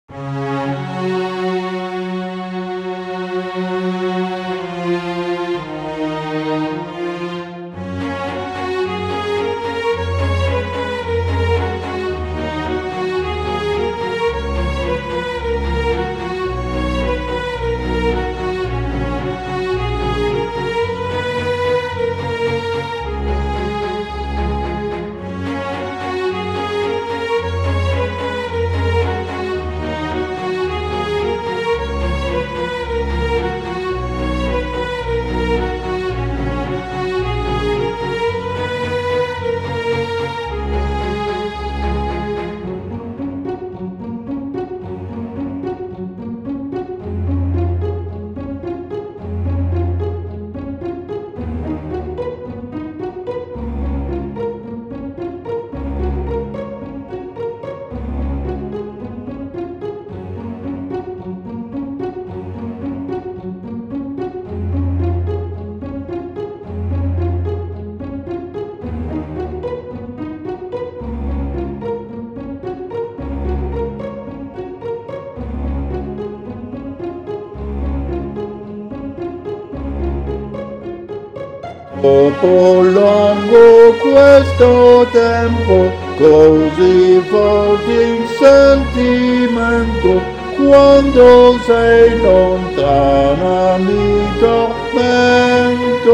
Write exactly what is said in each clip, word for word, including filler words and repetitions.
Dopo lungo questo tempo, così forte il sentimento, quando sei lontana mi tormento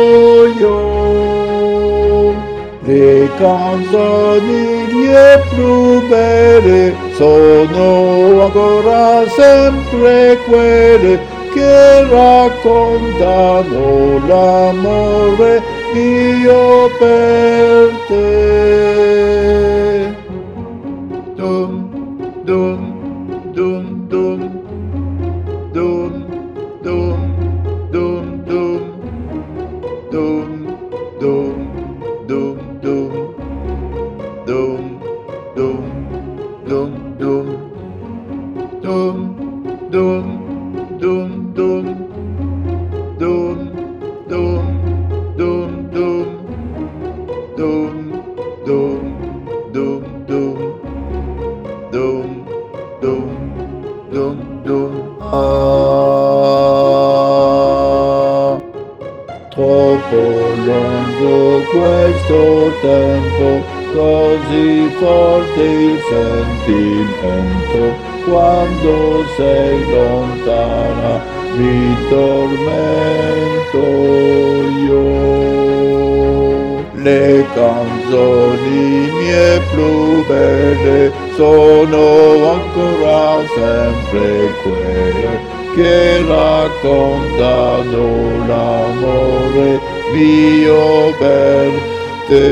io. Le canzoni le più belle sono ancora sempre quelle che raccontano l'amore mio per te. Dum, dum, dum, dum, dum, dum, dum, dum, dum, dum, dum, dum, dum, dum, dum, dum, dum, dum. Dum dum dum dum dum dum dum dum dum dum dum dum dum dum ah. Troppo lungo questo tempo, così forte il sentimento, quando sei lontana mi tormento io. Le canzoni mie più belle sono ancora sempre quelle che raccontano l'amore mio per te.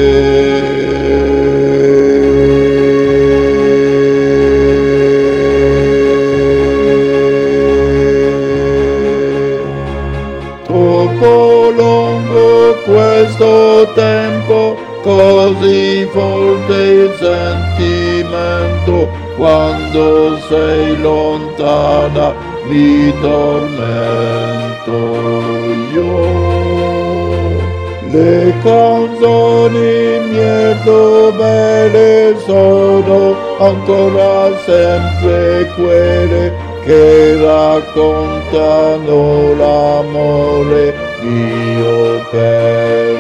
Troppo lungo questo tempo, così forte il sentimento, quando sei lontana mi tormento io. Le canzoni mie più belle sono ancora sempre quelle che raccontano l'amore mio per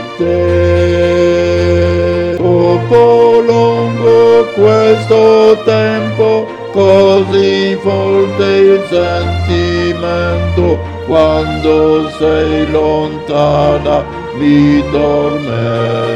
te. Troppo lungo questo tempo, così forte il sentimento, quando sei lontana mi tormento